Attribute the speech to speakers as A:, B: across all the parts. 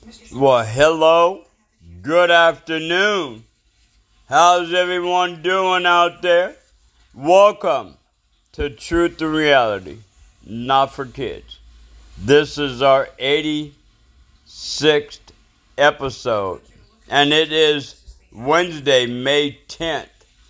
A: Well, hello, good afternoon. How's everyone doing out there? Welcome to Truth and Reality, Not for Kids. This is our 86th episode, and it is Wednesday, May 10th,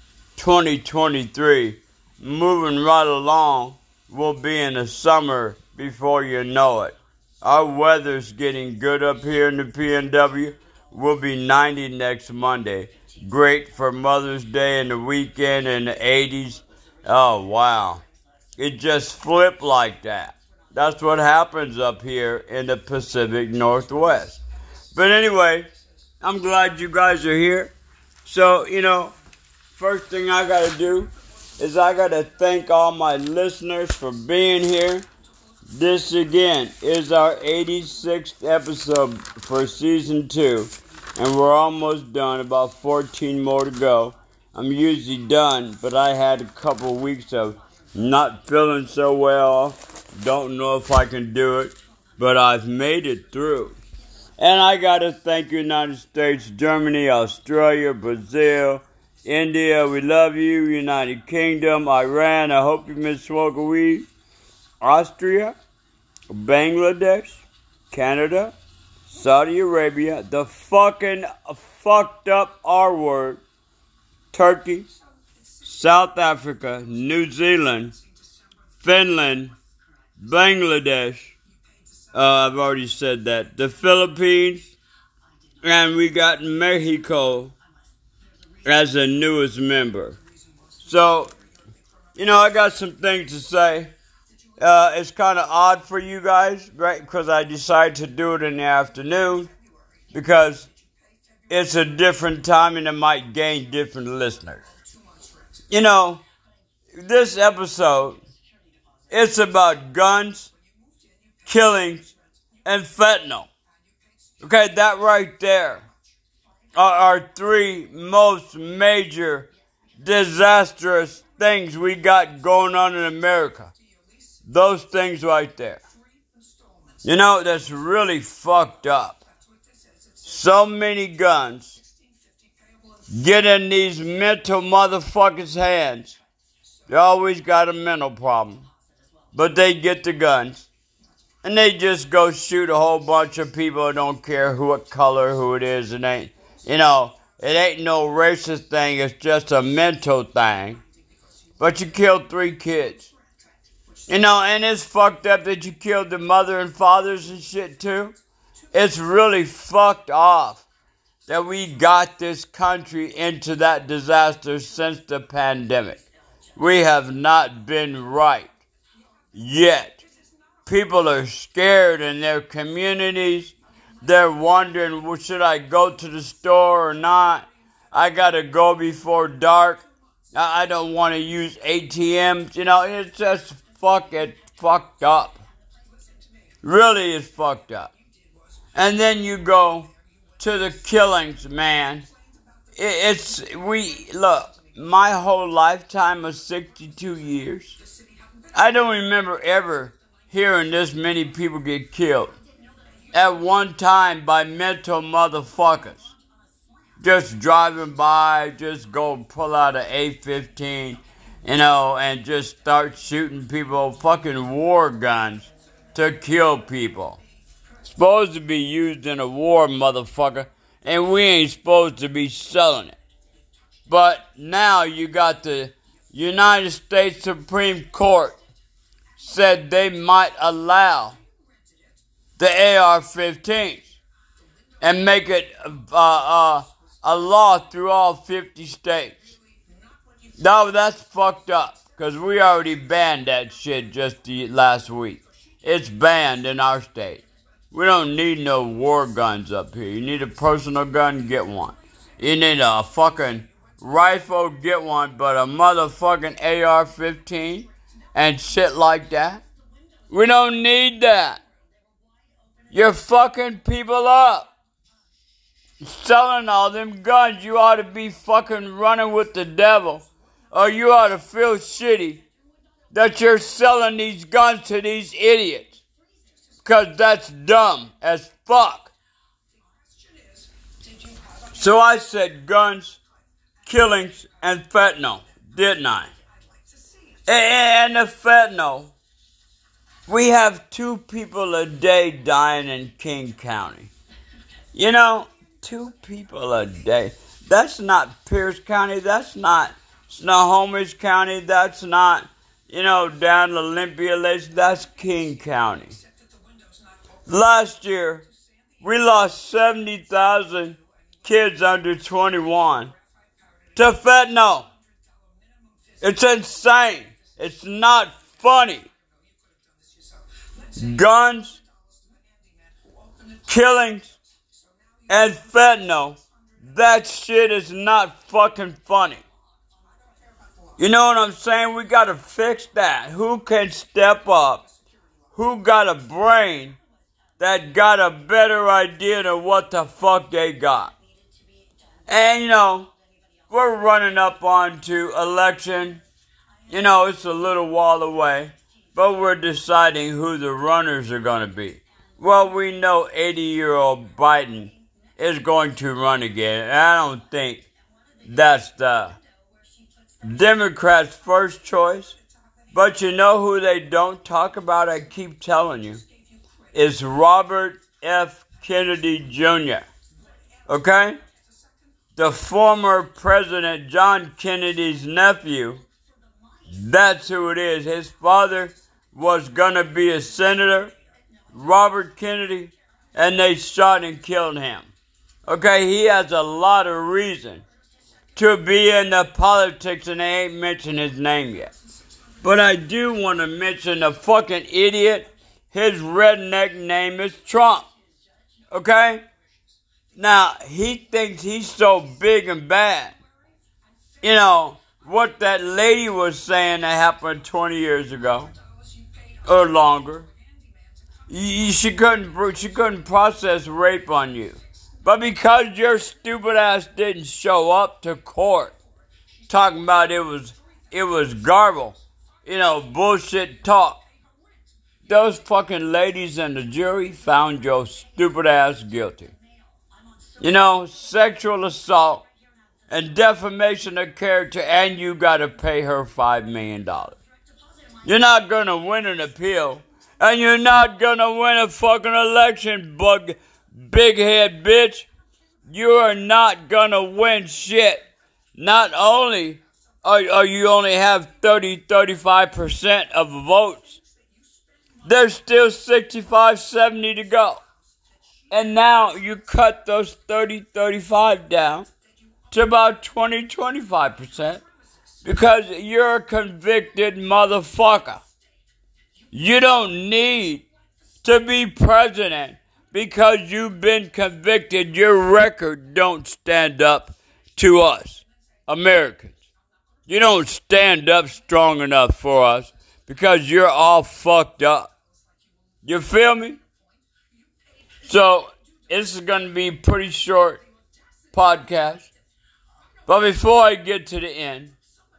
A: 2023. Moving right along, we'll be in the summer before you know it. Our weather's getting good up here in the PNW. We'll be 90 next Monday. Great for Mother's Day and the weekend in the 80s. Oh, wow. It just flipped like that. That's what happens up here in the Pacific Northwest. But anyway, I'm glad you guys are here. So, first thing I got to do is I got to thank all my listeners for being here. This again is our 86th episode for season 2, and we're almost done, about 14 more to go. I'm usually done, but I had a couple weeks of not feeling so well. Don't know if I can do it, but I've made it through. And I gotta thank United States, Germany, Australia, Brazil, India, we love you, United Kingdom, Iran, I hope you miss smoking weed, Austria, Bangladesh, Canada, Saudi Arabia, the fucking fucked up R word, Turkey, South Africa, New Zealand, Finland, Bangladesh, I've already said that, the Philippines, and we got Mexico as the newest member. So, I got some things to say. It's kind of odd for you guys, right? Because I decided to do it in the afternoon because it's a different time and it might gain different listeners. This episode, it's about guns, killings, and fentanyl. Okay, that right there are our three most major disastrous things we got going on in America. Those things right there. That's really fucked up. So many guns get in these mental motherfuckers' hands. They always got a mental problem. But they get the guns. And they just go shoot a whole bunch of people who don't care what color, who it is. It ain't, it ain't no racist thing. It's just a mental thing. But you killed 3 kids. And it's fucked up that you killed the mother and fathers and shit too. It's really fucked off that we got this country into that disaster since the pandemic. We have not been right yet. People are scared in their communities. They're wondering, well, should I go to the store or not? I gotta go before dark. I don't want to use ATMs. It's just fucked up. Really is fucked up. And then you go to the killings, man. Look, my whole lifetime of 62 years, I don't remember ever hearing this many people get killed at one time by mental motherfuckers. Just driving by, just go pull out an A-15, and just start shooting people, fucking war guns to kill people. Supposed to be used in a war, motherfucker, and we ain't supposed to be selling it. But now you got the United States Supreme Court said they might allow the AR-15s and make it a law through all 50 states. No, that's fucked up, because we already banned that shit just the last week. It's banned in our state. We don't need no war guns up here. You need a personal gun, get one. You need a fucking rifle, get one, but a motherfucking AR-15 and shit like that? We don't need that. You're fucking people up. Selling all them guns, you ought to be fucking running with the devil. Or you ought to feel shitty that you're selling these guns to these idiots. Because that's dumb as fuck. So I said guns, killings, and fentanyl, didn't I? And the fentanyl, we have 2 people a day dying in King County. 2 people a day. That's not Pierce County. That's not Snohomish County. That's not, down Olympia Lakes. That's King County. Last year, we lost 70,000 kids under 21 to fentanyl. It's insane. It's not funny. Guns, killings, and fentanyl. That shit is not fucking funny. You know what I'm saying? We gotta fix that. Who can step up? Who got a brain that got a better idea than what the fuck they got? And, we're running up onto election. It's a little while away. But we're deciding who the runners are going to be. Well, we know 80-year-old Biden is going to run again. And I don't think that's the Democrats' first choice. But you know who they don't talk about, I keep telling you, is Robert F. Kennedy Jr. Okay? The former President John Kennedy's nephew. That's who it is. His father was going to be a senator, Robert Kennedy, and they shot and killed him. Okay, he has a lot of reason to be in the politics, and they ain't mentioned his name yet. But I do want to mention the fucking idiot. His redneck name is Trump. Okay? Now, he thinks he's so big and bad. What that lady was saying that happened 20 years ago. Or longer. She couldn't process rape on you. But because your stupid ass didn't show up to court, talking about it was garble, bullshit talk, those fucking ladies and the jury found your stupid ass guilty. Sexual assault and defamation of character, and you gotta pay her $5 million. You're not gonna win an appeal, and you're not gonna win a fucking election, big head bitch. You are not gonna win shit. Not only are you only have 35% of the votes, there's still 65, 70 to go. And now you cut those 35 down to about 25%. Because you're a convicted motherfucker. You don't need to be president because you've been convicted. Your record don't stand up to us, Americans. You don't stand up strong enough for us because you're all fucked up. You feel me? So, this is going to be a pretty short podcast. But before I get to the end,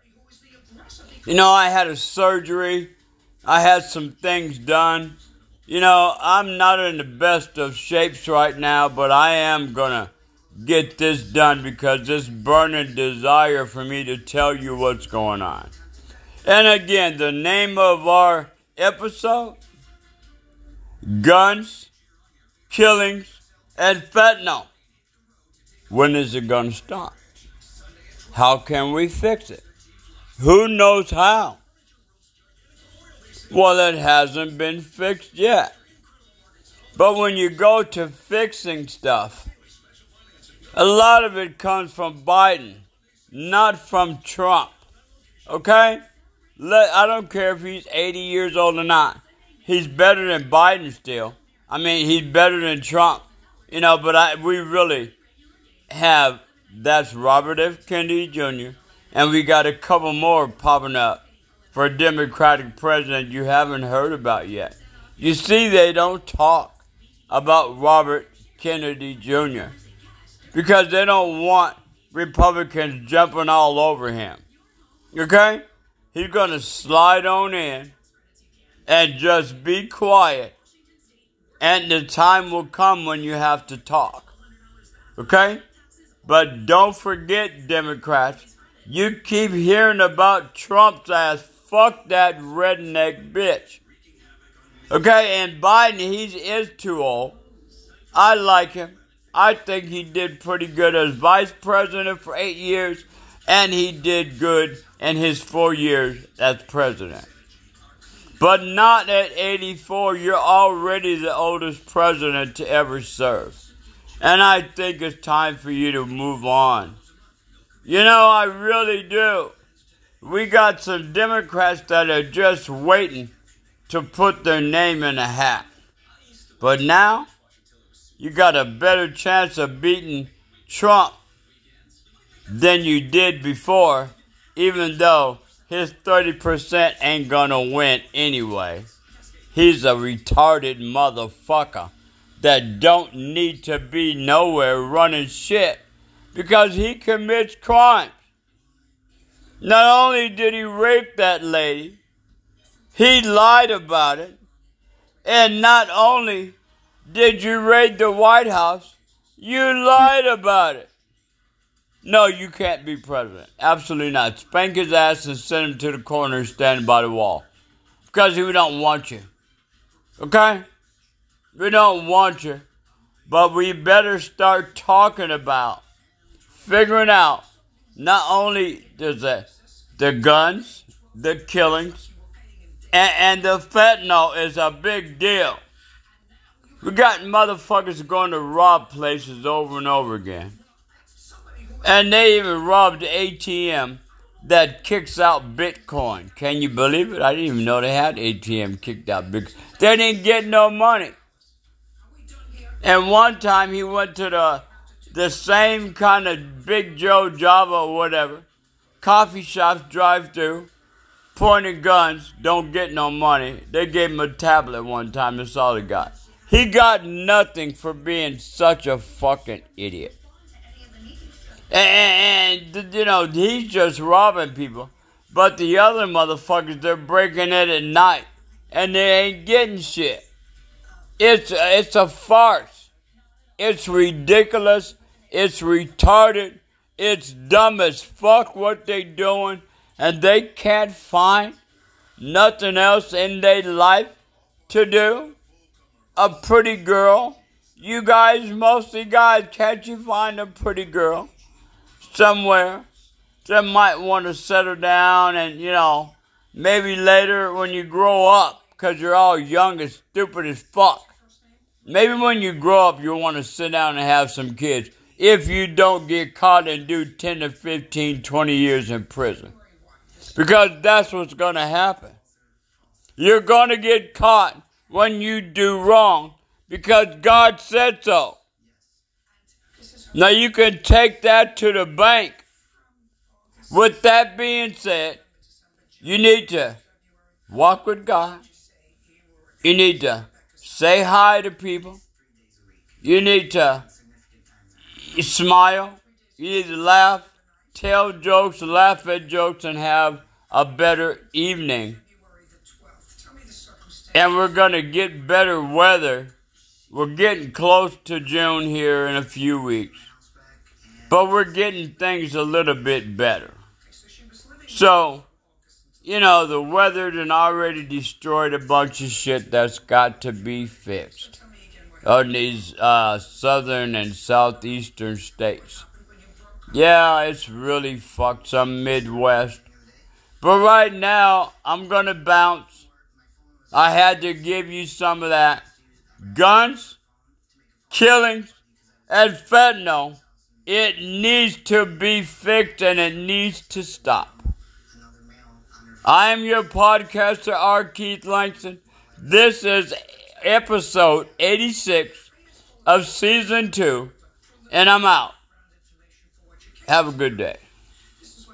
A: I had a surgery. I had some things done. I'm not in the best of shapes right now, but I am going to get this done because this burning desire for me to tell you what's going on. And again, the name of our episode, Guns, Killings, and Fentanyl. When is it going to stop? How can we fix it? Who knows how? Well, it hasn't been fixed yet. But when you go to fixing stuff, a lot of it comes from Biden, not from Trump. Okay? I don't care if he's 80 years old or not. He's better than Biden still. He's better than Trump. But we really have, that's Robert F. Kennedy Jr., and we got a couple more popping up for a Democratic president you haven't heard about yet. You see, they don't talk about Robert Kennedy Jr. because they don't want Republicans jumping all over him. Okay? He's going to slide on in and just be quiet, and the time will come when you have to talk. Okay? But don't forget, Democrats, you keep hearing about Trump's ass. Fuck that redneck bitch. Okay, and Biden, he is too old. I like him. I think he did pretty good as vice president for 8 years, and he did good in his 4 years as president. But not at 84. You're already the oldest president to ever serve. And I think it's time for you to move on. You know, I really do. We got some Democrats that are just waiting to put their name in a hat. But now, you got a better chance of beating Trump than you did before, even though his 30% ain't gonna win anyway. He's a retarded motherfucker that don't need to be nowhere running shit because he commits crimes. Not only did he rape that lady, he lied about it. And not only did you raid the White House, you lied about it. No, you can't be president. Absolutely not. Spank his ass and send him to the corner and stand by the wall. Because we don't want you. Okay? We don't want you. But we better start talking about figuring out not only the guns, the killings, and the fentanyl is a big deal. We got motherfuckers going to rob places over and over again. And they even robbed the ATM that kicks out Bitcoin. Can you believe it? I didn't even know they had ATM kicked out Bitcoin. They didn't get no money. And one time he went to the same kind of Big Joe Java or whatever, coffee shops drive through, pointing guns, don't get no money. They gave him a tablet one time, that's all he got. He got nothing for being such a fucking idiot. And you know, he's just robbing people. But the other motherfuckers, they're breaking it at night. And they ain't getting shit. It's a farce. It's ridiculous. It's retarded. It's dumb as fuck what they doing. And they can't find nothing else in their life to do. A pretty girl. You guys, mostly guys, can't you find a pretty girl somewhere that might want to settle down and, you know, maybe later when you grow up, because you're all young and stupid as fuck. Maybe when you grow up, you'll want to sit down and have some kids if you don't get caught and do 10 to 15, 20 years in prison. Because that's what's going to happen. You're going to get caught when you do wrong because God said so. Now you can take that to the bank. With that being said, you need to walk with God. You need to say hi to people. You need to smile. You need to laugh, tell jokes, laugh at jokes, and have a better evening. And we're going to get better weather. We're getting close to June here in a few weeks. But we're getting things a little bit better. So, you know, the weather done already destroyed a bunch of shit that's got to be fixed on these southern and southeastern states. Yeah, it's really fucked some Midwest. But right now, I'm going to bounce. I had to give you some of that. Guns, killings, and fentanyl. It needs to be fixed and it needs to stop. I am your podcaster, R. Keith Langston. This is episode 86 of season 2, and I'm out. Have a good day.